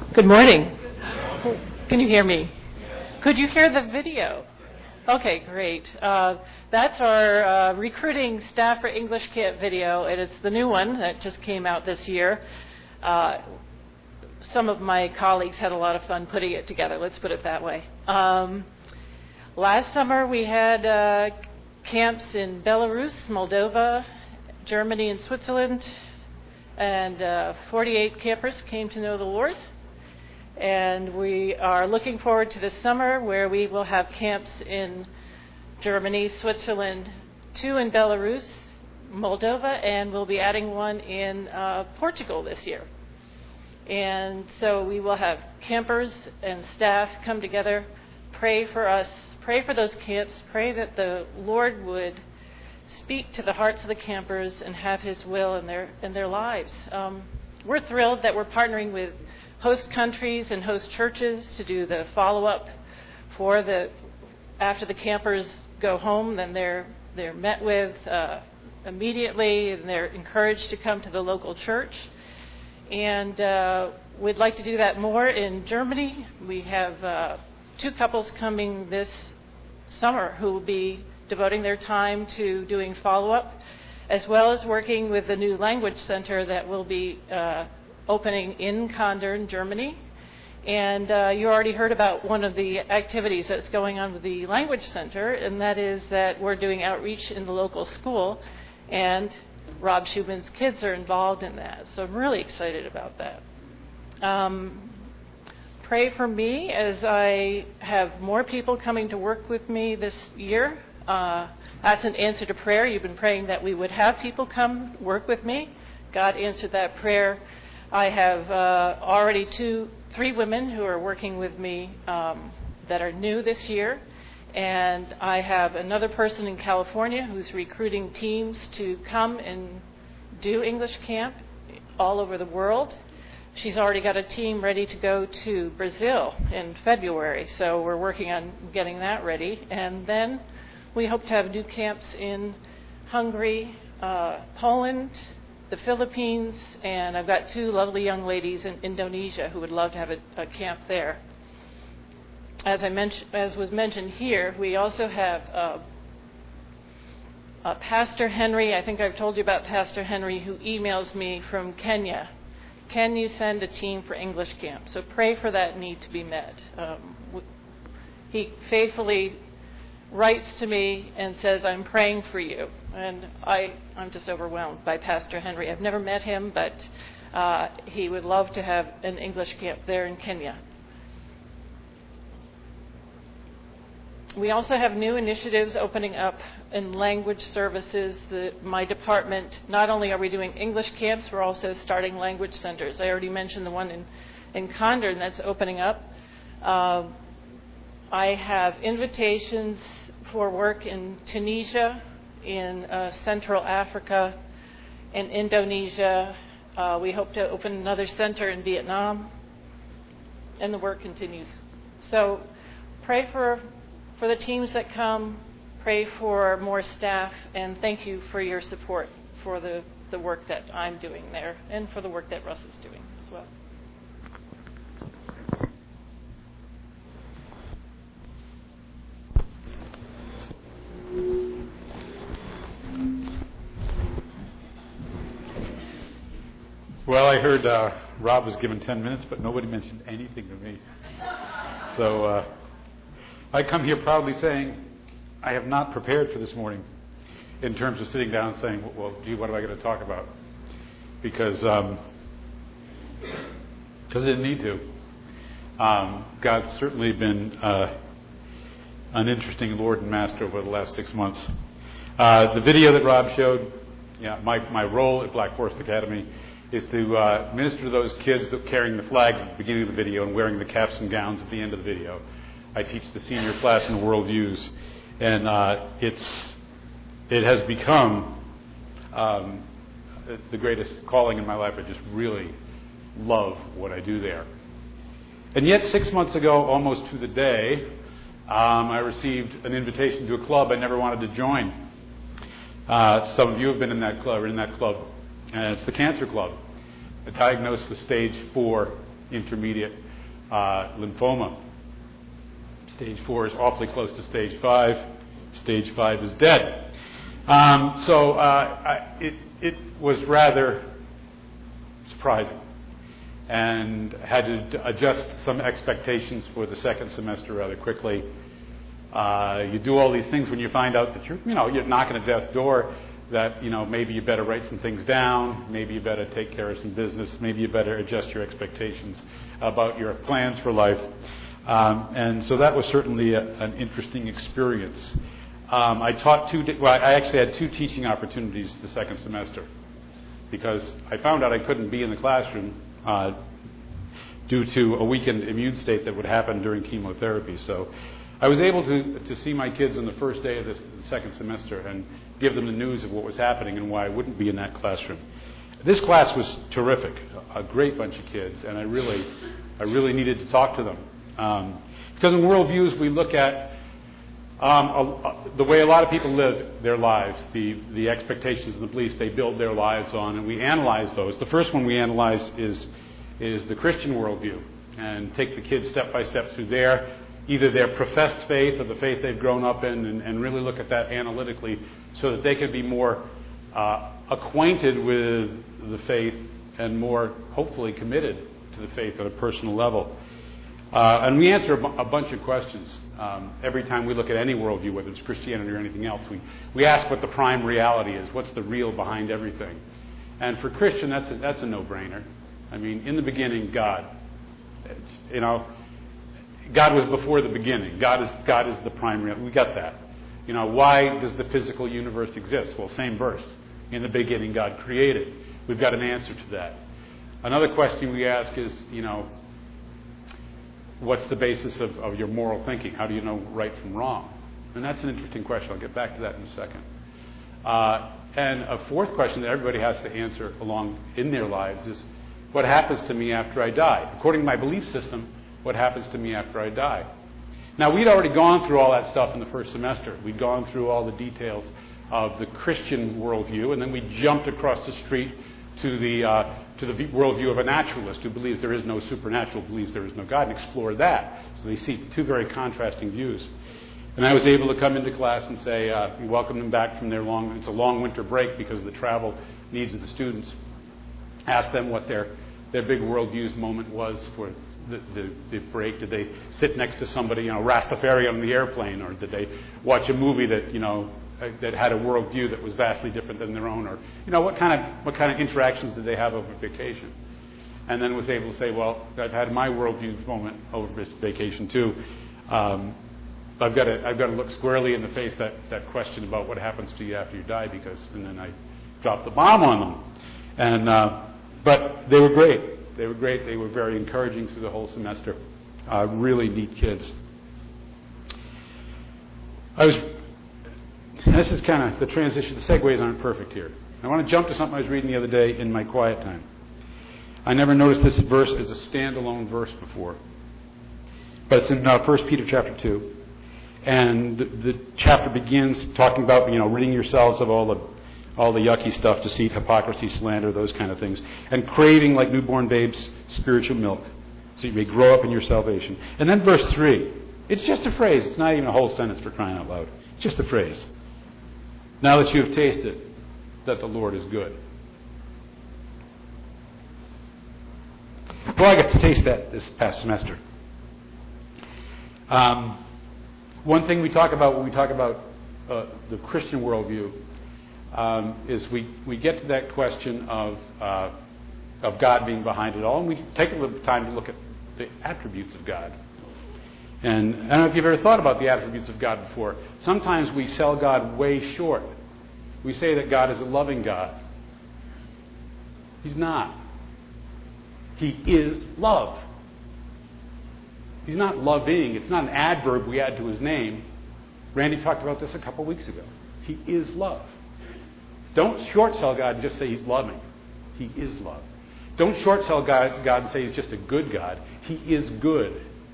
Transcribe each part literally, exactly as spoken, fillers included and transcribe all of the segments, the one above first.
Good morning. Can you hear me? Could you hear the video? Okay, great. Uh, that's our uh, recruiting staff for English Camp video, and it's the new one that just came out this year. Uh, some of my colleagues had a lot of fun putting it together, let's put it that way. Um, last summer we had uh, camps in Belarus, Moldova, Germany, and Switzerland, and uh, forty-eight campers came to know the Lord. And we are looking forward to this summer where we will have camps in Germany, Switzerland, two in Belarus, Moldova, and we'll be adding one in uh, Portugal this year. And so we will have campers and staff come together, pray for us, pray for those camps, pray that the Lord would speak to the hearts of the campers and have His will in their in their lives. Um, we're thrilled that we're partnering with host countries and host churches to do the follow-up for the after the campers go home. Then they're they're met with uh, immediately, and they're encouraged to come to the local church. And uh, we'd like to do that more in Germany. We have uh, two couples coming this summer who will be devoting their time to doing follow-up, as well as working with the new language center that will be uh, opening in Kandern, Germany. And uh, you already heard about one of the activities that's going on with the Language Center, and that is that we're doing outreach in the local school, and Rob Schubin's kids are involved in that. So I'm really excited about that. Um, pray for me as I have more people coming to work with me this year. Uh, that's an answer to prayer. You've been praying that we would have people come work with me. God answered that prayer. I have uh, already two, three women who are working with me um, that are new this year, and I have another person in California who's recruiting teams to come and do English camp all over the world. She's already got a team ready to go to Brazil in February, so we're working on getting that ready. And then we hope to have new camps in Hungary, uh, Poland, the Philippines, and I've got two lovely young ladies in Indonesia who would love to have a, a camp there. As I mentioned, as was mentioned here, we also have uh, uh, Pastor Henry. I think I've told you about Pastor Henry, who emails me from Kenya. Can you send a team for English camp? So pray for that need to be met. Um, he faithfully writes to me and says, I'm praying for you. And I, I'm just overwhelmed by Pastor Henry. I've never met him, but uh, he would love to have an English camp there in Kenya. We also have new initiatives opening up in language services. The, my department, not only are we doing English camps, we're also starting language centers. I already mentioned the one in, in Kandern that's opening up. Uh, I have invitations for work in Tunisia, in uh, Central Africa, in Indonesia. Uh, we hope to open another center in Vietnam, and the work continues. So pray for for the teams that come, pray for more staff, and thank you for your support for the, the work that I'm doing there and for the work that Russ is doing as well. Well, I heard uh, Rob was given ten minutes, but nobody mentioned anything to me. So uh, I come here proudly saying I have not prepared for this morning in terms of sitting down and saying, well, gee, what am I going to talk about? Because um, because I didn't need to. Um, God's certainly been uh, an interesting Lord and Master over the last six months. Uh, the video that Rob showed, yeah, my, my role at Black Forest Academy is to uh, minister to those kids that carrying the flags at the beginning of the video and wearing the caps and gowns at the end of the video. I teach the senior class in worldviews, and uh, it's it has become um, the greatest calling in my life. I just really love what I do there. And yet, six months ago, almost to the day, um, I received an invitation to a club I never wanted to join. Uh, some of you have been in that club, or in that club, and it's the Cancer Club. I'm diagnosed with stage four intermediate uh, lymphoma. Stage four is awfully close to stage five. Stage five is dead. Um, so uh, I, it, it was rather surprising, and had to adjust some expectations for the second semester rather quickly. Uh, you do all these things when you find out that you're, you know, you're knocking at death's door, that, you know, maybe you better write some things down, maybe you better take care of some business, maybe you better adjust your expectations about your plans for life. Um, and so that was certainly a, an interesting experience. Um, I taught two, well, I actually had two teaching opportunities the second semester, because I found out I couldn't be in the classroom uh, due to a weakened immune state that would happen during chemotherapy. So I was able to, to see my kids on the first day of the second semester and give them the news of what was happening and why I wouldn't be in that classroom. This class was terrific, a great bunch of kids, and I really, I really needed to talk to them. Um, because in worldviews we look at um, a, a, the way a lot of people live their lives, the, the expectations and the beliefs they build their lives on, and we analyze those. The first one we analyze is, is the Christian worldview, and take the kids step by step through their either their professed faith or the faith they've grown up in, and, and really look at that analytically so that they could be more uh, acquainted with the faith and more, hopefully, committed to the faith at a personal level. Uh, and we answer a, b- a bunch of questions. Um, every time we look at any worldview, whether it's Christianity or anything else, we, we ask what the prime reality is. What's the real behind everything? And for Christian, that's a, that's a no-brainer. I mean, in the beginning, God. It's, you know, God was before the beginning. God is God is the primary. We got that. You know, why does the physical universe exist? Well, same verse. In the beginning, God created. We've got an answer to that. Another question we ask is, you know, what's the basis of, of your moral thinking? How do you know right from wrong? And that's an interesting question. I'll get back to that in a second. Uh, and a fourth question that everybody has to answer along in their lives is, what happens to me after I die? According to my belief system, what happens to me after I die? Now, we'd already gone through all that stuff in the first semester. We'd gone through all the details of the Christian worldview, and then we jumped across the street to the uh, to the worldview of a naturalist who believes there is no supernatural, believes there is no God, and explore that. So they see two very contrasting views. And I was able to come into class and say, uh, we welcome them back from their long, it's a long winter break because of the travel needs of the students. Ask them what their, their big worldviews moment was for The, the, the break. Did they sit next to somebody, you know, Rastafarian on the airplane, or did they watch a movie that, you know, that had a worldview that was vastly different than their own, or, you know, what kind of what kind of interactions did they have over vacation? And then was able to say, well, I've had my worldview moment over this vacation too. Um, I've got to I've got to look squarely in the face that that question about what happens to you after you die, because, and then I dropped the bomb on them, and uh, but they were great. They were great. They were very encouraging through the whole semester. Uh, really neat kids. I was, this is kind of the transition. The segues aren't perfect here. I want to jump to something I was reading the other day in my quiet time. I never noticed this verse as a standalone verse before. But it's in uh, First Peter chapter two. And the, the chapter begins talking about, you know, ridding yourselves of all the all the yucky stuff, deceit, hypocrisy, slander, those kind of things, and craving like newborn babes spiritual milk, so you may grow up in your salvation. And then verse three, it's just a phrase. It's not even a whole sentence, for crying out loud. It's just a phrase. Now that you have tasted that the Lord is good. Well, I got to taste that this past semester. Um, one thing we talk about when we talk about uh, the Christian worldview Um, is we, we get to that question of uh, of God being behind it all, and we take a little time to look at the attributes of God. And I don't know if you've ever thought about the attributes of God before. Sometimes we sell God way short. We say that God is a loving God. He's not. He is love. He's not loving. It's not an adverb we add to his name. Randy talked about this a couple weeks ago. He is love. Don't short sell God and just say he's loving. He is love. Don't short sell God, God and say he's just a good God. He is good.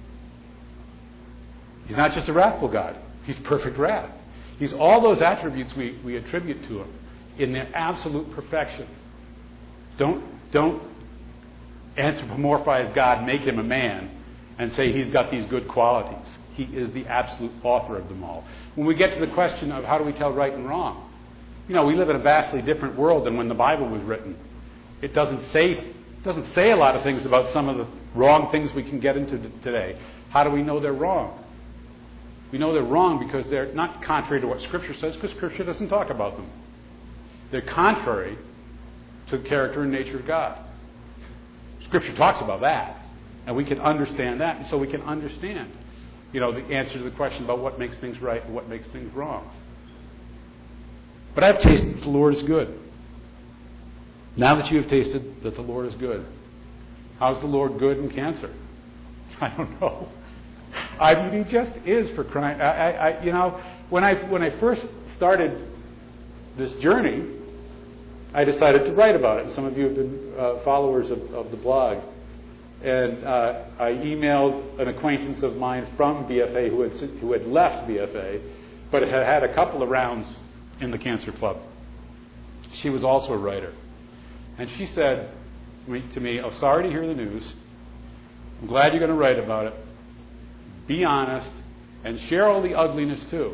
He's not just a wrathful God. He's perfect wrath. He's all those attributes we, we attribute to him in their absolute perfection. Don't, don't anthropomorphize God, make him a man, and say he's got these good qualities. He is the absolute author of them all. When we get to the question of how do we tell right and wrong, you know, we live in a vastly different world than when the Bible was written. It doesn't say it doesn't say a lot of things about some of the wrong things we can get into today. How do we know they're wrong? We know they're wrong because they're not contrary to what Scripture says, because Scripture doesn't talk about them. They're contrary to the character and nature of God. Scripture talks about that, and we can understand that, and so we can understand, you know, the answer to the question about what makes things right and what makes things wrong. But I've tasted that the Lord is good. Now that you have tasted that the Lord is good, how's the Lord good in cancer? I don't know. I mean, He just is, for crying. I, I, I, you know, when I when I first started this journey, I decided to write about it. And some of you have been uh, followers of, of the blog. And uh, I emailed an acquaintance of mine from B F A who had who had left B F A, but had had a couple of rounds in the Cancer Club. She was also a writer. And she said to me, "Oh, sorry to hear the news. I'm glad you're going to write about it. Be honest and share all the ugliness too."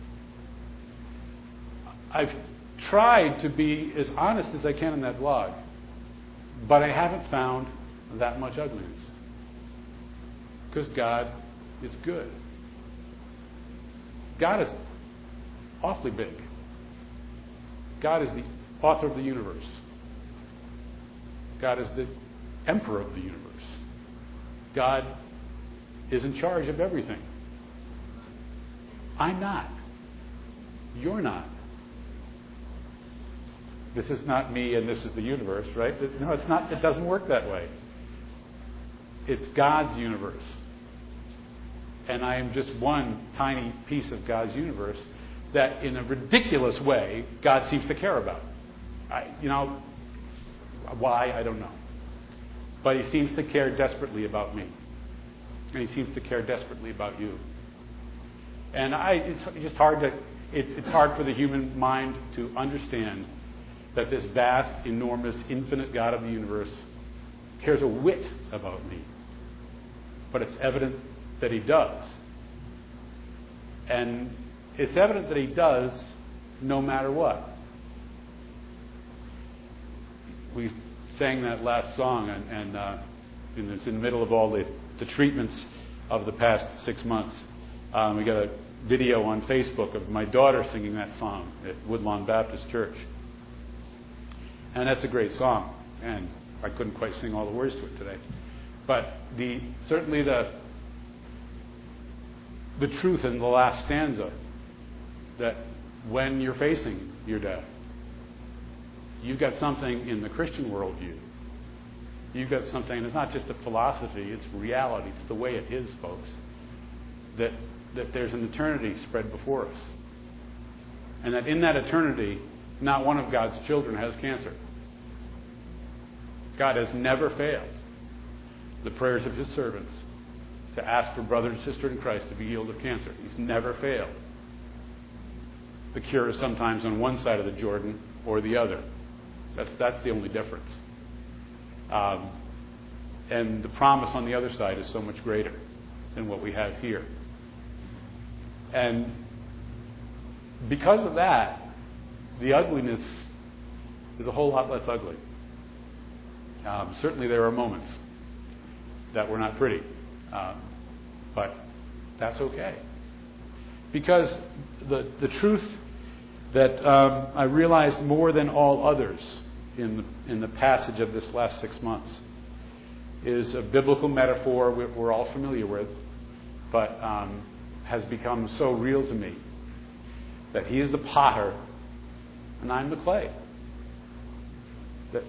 I've tried to be as honest as I can in that blog, but I haven't found that much ugliness. Because God is good. God is awfully big. God is the author of the universe. God is the emperor of the universe. God is in charge of everything. I'm not. You're not. This is not me and this is the universe, right? No, it's not. It doesn't work that way. It's God's universe. And I am just one tiny piece of God's universe that in a ridiculous way God seems to care about. I, you know, why? I don't know. But He seems to care desperately about me. And He seems to care desperately about you. And I, it's just hard to, it's, it's hard for the human mind to understand that this vast, enormous, infinite God of the universe cares a whit about me. But it's evident that He does. And it's evident that He does no matter what. We sang that last song, and, and, uh, and it's in the middle of all the, the treatments of the past six months. Um, we got a video on Facebook of my daughter singing that song at Woodlawn Baptist Church. And that's a great song. And I couldn't quite sing all the words to it today. But the certainly the the truth in the last stanza, that when you're facing your death, you've got something in the Christian worldview. You've got something, it's not just a philosophy, it's reality. It's the way it is, folks. That that there's an eternity spread before us. And that in that eternity, not one of God's children has cancer. God has never failed the prayers of His servants to ask for brother and sister in Christ to be healed of cancer. He's never failed. The cure is sometimes on one side of the Jordan or the other. That's that's the only difference. Um, and the promise on the other side is so much greater than what we have here. And because of that, the ugliness is a whole lot less ugly. Um, certainly there are moments that were not pretty. Um, but that's okay. Because the, the truth that um, I realized more than all others in the, in the passage of this last six months is a biblical metaphor we're, we're all familiar with, but um, has become so real to me, that He is the potter and I'm the clay. That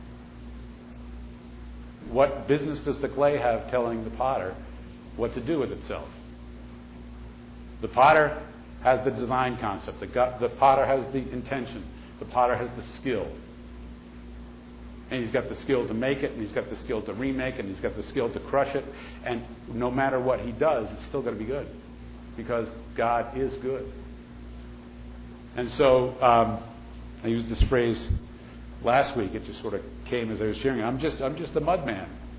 what business does the clay have telling the potter what to do with itself? The potter has the design concept. The, God, the potter has the intention. The potter has the skill. And he's got the skill to make it, and he's got the skill to remake it, and he's got the skill to crush it. And no matter what he does, it's still going to be good. Because God is good. And so, um, I used this phrase last week. It just sort of came as I was sharing it. I'm just, I'm just a mud man.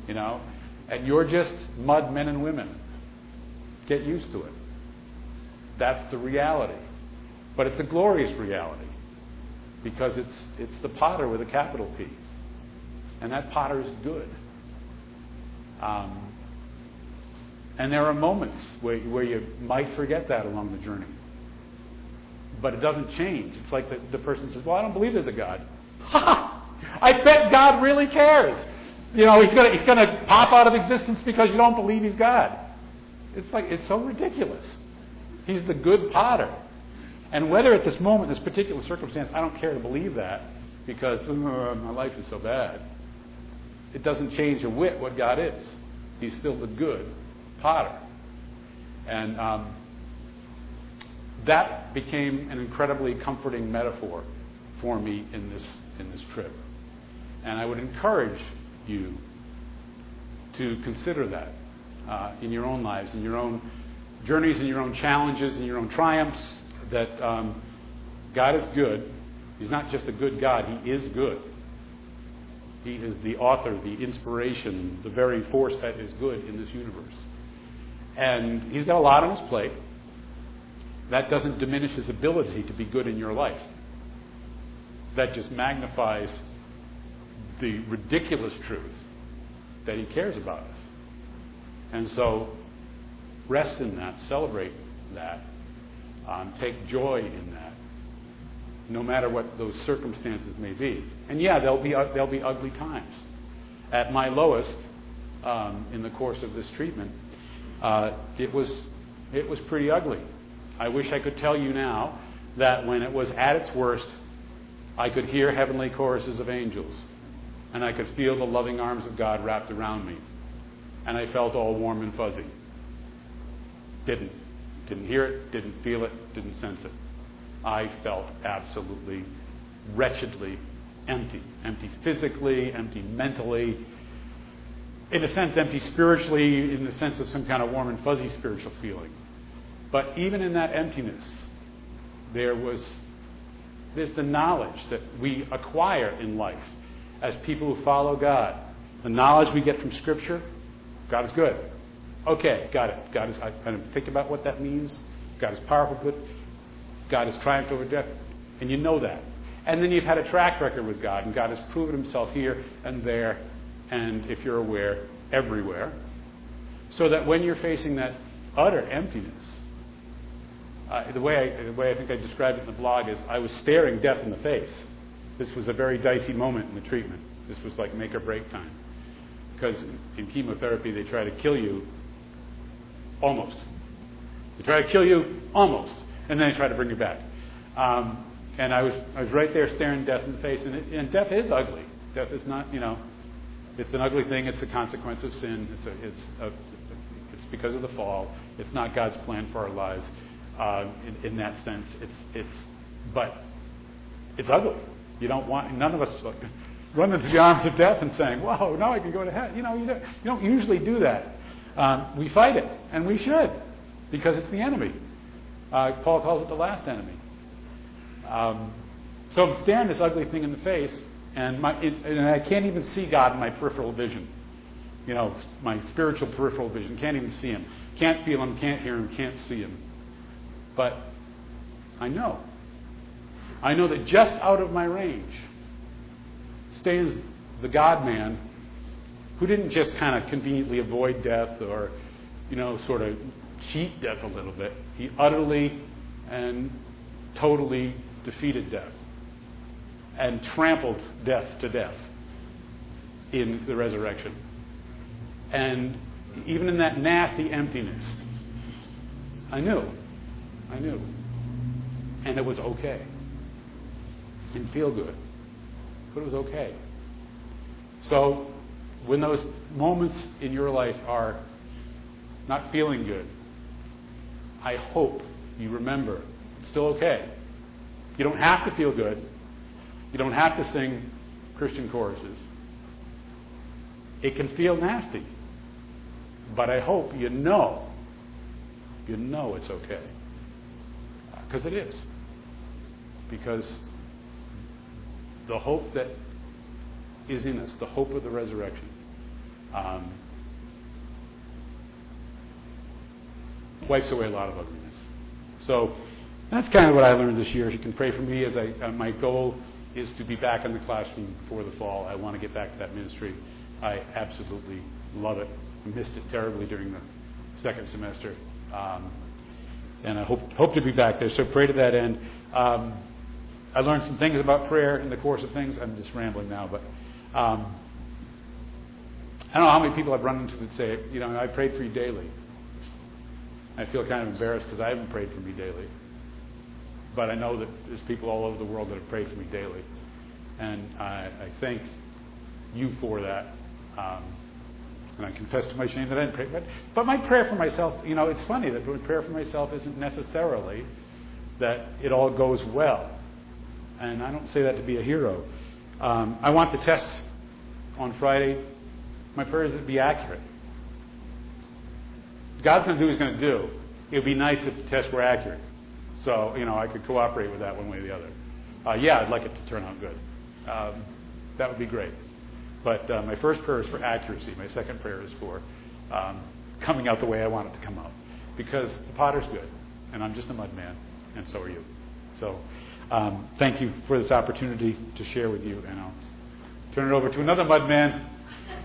you know, and you're just mud men and women. Get used to it. That's the reality. But it's a glorious reality because it's it's the potter with a capital P. And that potter is good. Um, and there are moments where, where you might forget that along the journey. But it doesn't change. It's like the, the person says, well, I don't believe there's a God. Ha! I bet God really cares. You know, he's gonna he's gonna pop out of existence because you don't believe he's God. It's like it's so ridiculous. He's the good potter. And whether at this moment, this particular circumstance, I don't care to believe that because uh, my life is so bad, it doesn't change a whit what God is. He's still the good potter. And um, that became an incredibly comforting metaphor for me in this in this trip. And I would encourage you to consider that uh, in your own lives, in your own journeys, in your own challenges, in your own triumphs, that um, God is good. He's not just a good God, He is good. He is the author, the inspiration, the very force that is good in this universe. And He's got a lot on His plate. That doesn't diminish His ability to be good in your life. That just magnifies the ridiculous truth that He cares about us. And so, rest in that, celebrate that, um, take joy in that, no matter what those circumstances may be. And yeah, there'll be there'll be ugly times. At my lowest, um, in the course of this treatment, uh, it was it was pretty ugly. I wish I could tell you now that when it was at its worst, I could hear heavenly choruses of angels, and I could feel the loving arms of God wrapped around me, and I felt all warm and fuzzy. Didn't. Didn't hear it, didn't feel it, didn't sense it. I felt absolutely wretchedly empty. Empty physically, empty mentally, in a sense empty spiritually, in the sense of some kind of warm and fuzzy spiritual feeling. But even in that emptiness, there was there's the knowledge that we acquire in life as people who follow God. The knowledge we get from Scripture, God is good. Okay, got it. God is, I, I think about what that means. God is powerful, good. God has triumphed over death. And you know that. And then you've had a track record with God, and God has proven Himself here and there, and if you're aware, everywhere. So that when you're facing that utter emptiness, uh, the way I, the way I think I described it in the blog is I was staring death in the face. This was a very dicey moment in the treatment. This was like make or break time. Because in chemotherapy, they try to kill you almost. They try to kill you almost, and then they try to bring you back. Um, and I was I was right there staring death in the face, and, it, and death is ugly. Death is not, you know, it's an ugly thing. It's a consequence of sin. It's a, it's a, it's because of the fall. It's not God's plan for our lives uh, in, in that sense. It's it's but it's ugly. You don't want none of us run into the arms of death and saying, "Whoa, now I can go to heaven." You know, you don't, you don't usually do that. Um, we fight it, and we should, because it's the enemy. Uh, Paul calls it the last enemy. Um, so I'm staring this ugly thing in the face, and, my, it, and I can't even see God in my peripheral vision. You know, my spiritual peripheral vision. Can't even see Him. Can't feel Him, can't hear Him, can't see Him. But I know. I know that just out of my range stands the God-man who didn't just kind of conveniently avoid death or, you know, sort of cheat death a little bit. He utterly and totally defeated death and trampled death to death in the resurrection. And even in that nasty emptiness, I knew. I knew. And it was okay. Didn't feel good. But it was okay. So, when those moments in your life are not feeling good, I hope you remember it's still okay. You don't have to feel good. You don't have to sing Christian choruses. It can feel nasty. But I hope you know, you know it's okay. Because it is. Because the hope that is in us, the hope of the resurrection, Um, wipes away a lot of ugliness. So that's kind of what I learned this year. You can pray for me as I, uh, my goal is to be back in the classroom before the fall. I want to get back to that ministry. I absolutely love it. I missed it terribly during the second semester. Um, and I hope hope to be back there. So pray to that end. Um, I learned some things about prayer in the course of things. I'm just rambling now, but um, I don't know how many people I've run into that say, you know, I prayed for you daily. I feel kind of embarrassed because I haven't prayed for me daily. But I know that there's people all over the world that have prayed for me daily. And I, I thank you for that. Um, and I confess to my shame that I didn't pray. But, but my prayer for myself, you know, it's funny that my prayer for myself isn't necessarily that it all goes well. And I don't say that to be a hero. Um, I want the test on Friday. My prayer is that it be accurate. God's going to do what He's going to do. It would be nice if the tests were accurate. So, you know, I could cooperate with that one way or the other. Uh, yeah, I'd like it to turn out good. Um, that would be great. But uh, my first prayer is for accuracy. My second prayer is for um, coming out the way I want it to come out. Because the potter's good, and I'm just a mud man, and so are you. So um, thank you for this opportunity to share with you, and I'll turn it over to another mud man,